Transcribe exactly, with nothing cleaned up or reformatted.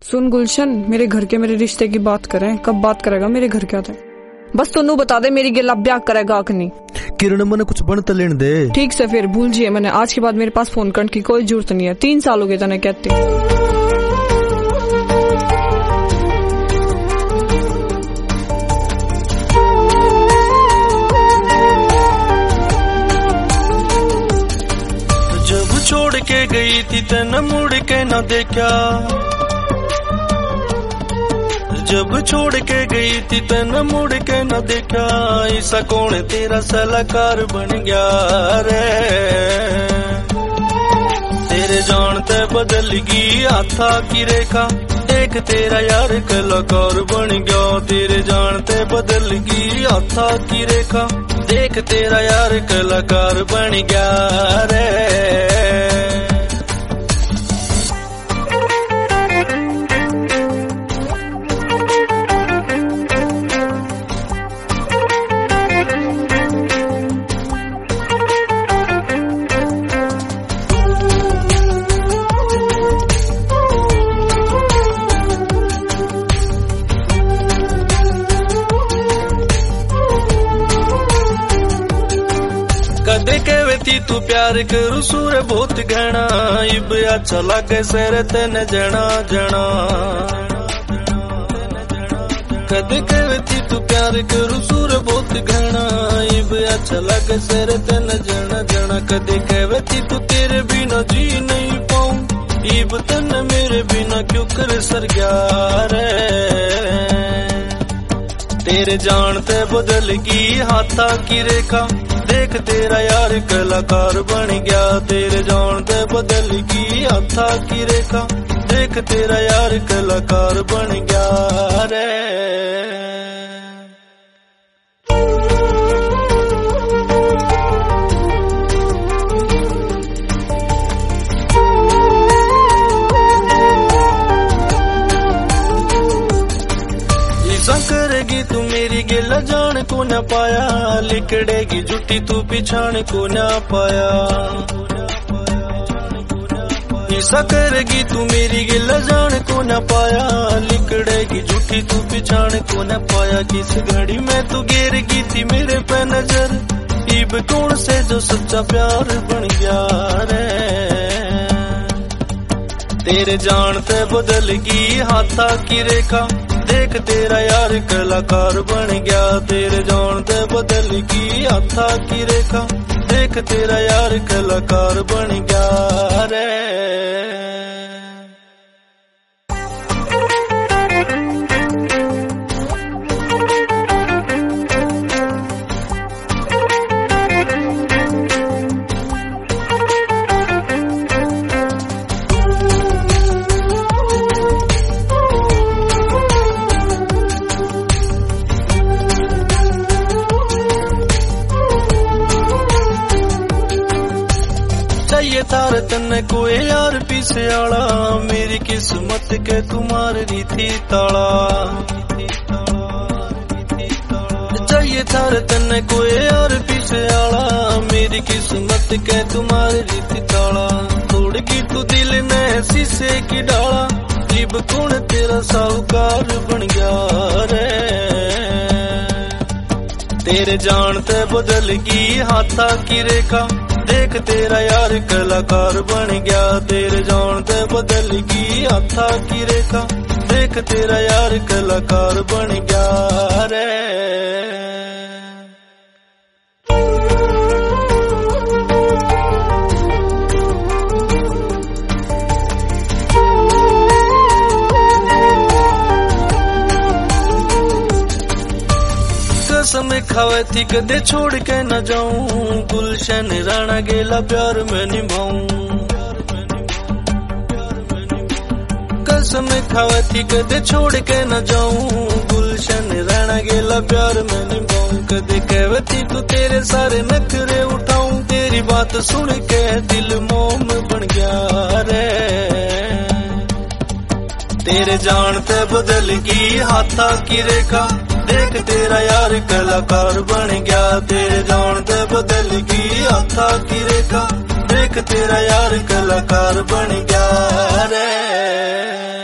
सुन गुलशन, मेरे घर के मेरे रिश्ते की बात करें, कब बात करेगा मेरे घर के आते? बस तू बता दे मेरी गिला ब्याह करेगा कि नहीं। किरण मैंने कुछ बन तो लेने दे। ठीक से फिर भूल जिए, मैंने आज के बाद मेरे पास फोन करने की कोई जरूरत नहीं है। तीन साल हो गए तने कहते। जब छोड़ के गई थी तेन मुड़ के न देखा, जब छोड़ के गई थी तेन मुड़ के न देखा, ऐसा कौन तेरा सलाहकार बन गया रे। तेरे जानते बदल गई हाथा की रेखा, एक तेरा यार कलाकार बन गया। तेरे जानते बदल गई हाथा की रेखा, देख तेरा यार कलाकार बन गया रे। कदे कहवे थी तू प्यार करू सूर बहुत घना, इब अच्छा लगे सर तेन जना जना। कदे कहवे थी तू प्यार करू सूर बहुत घना, इब अच्छा लगे सर तेन जना जना। कदे कहवे थी तू तेरे बिना जी नहीं पाऊं, इब तन मेरे बिना क्यों कर सर गया रे। तेरे जानते बदल गई हाथा की रेखा, देख तेरा यार कलाकार बन गया। तेरे जानते बदल गई हाथा की रेखा, देख तेरा यार कलाकार बन गया रे। करेगी तू मेरी गिला जान को न पाया, लिकड़ेगी जुटी तू पिछाण को न पाया। ऐसा करेगी तू मेरी गिला जान को न पाया, लिकड़ेगी जुटी तू पिछाण को न पाया। किस घड़ी में तू गिरगी थी मेरे पे नजर, इब कौन से जो सच्चा प्यार बन गया रे। तेरे जानते बदल गई हाथा की रेखा, देख तेरा यार कलाकार बन गया। तेरे जानते बदल गई हाथा की रेखा, देख तेरा यार कलाकार बन गया रे। चाहिए थार तन्ने कोई यार पीछे आला, मेरी किस्मत के तुम्हारी रीति ताला। चाहिए थार तन्ने कोई यार पीछे आला, मेरी किस्मत के तुम्हारी रीति ताला। तोड़ की तू दिल ने शीशे की डाला, इब कौन तेरा साहूकार बन गया रे। तेरे जानते बदल गई हाथा की रेखा, देख तेरा यार कलाकार बन गया। तेरे जानते बदल गई हाथा की रेखा, देख तेरा यार कलाकार बन गया रे। कसम खावे थी कदे छोड़ के न जाऊं, गुलशन राणा गेला प्यार में निभाऊं। कसम खावे थी कदे छोड़ के न जाऊं, गुलशन राणा गेला प्यार में निभाऊं। कदे कहवे थी तू तेरे सारे नखरे उठाऊं, तेरी बात सुन के दिल मोम बन गया रे। तेरे जानते बदल गई हाथा की रेखा, देख तेरा यार कलाकार बन गया। तेरे जानते बदल गई हाथा की रेखा, देख तेरा यार कलाकार बन गया रे।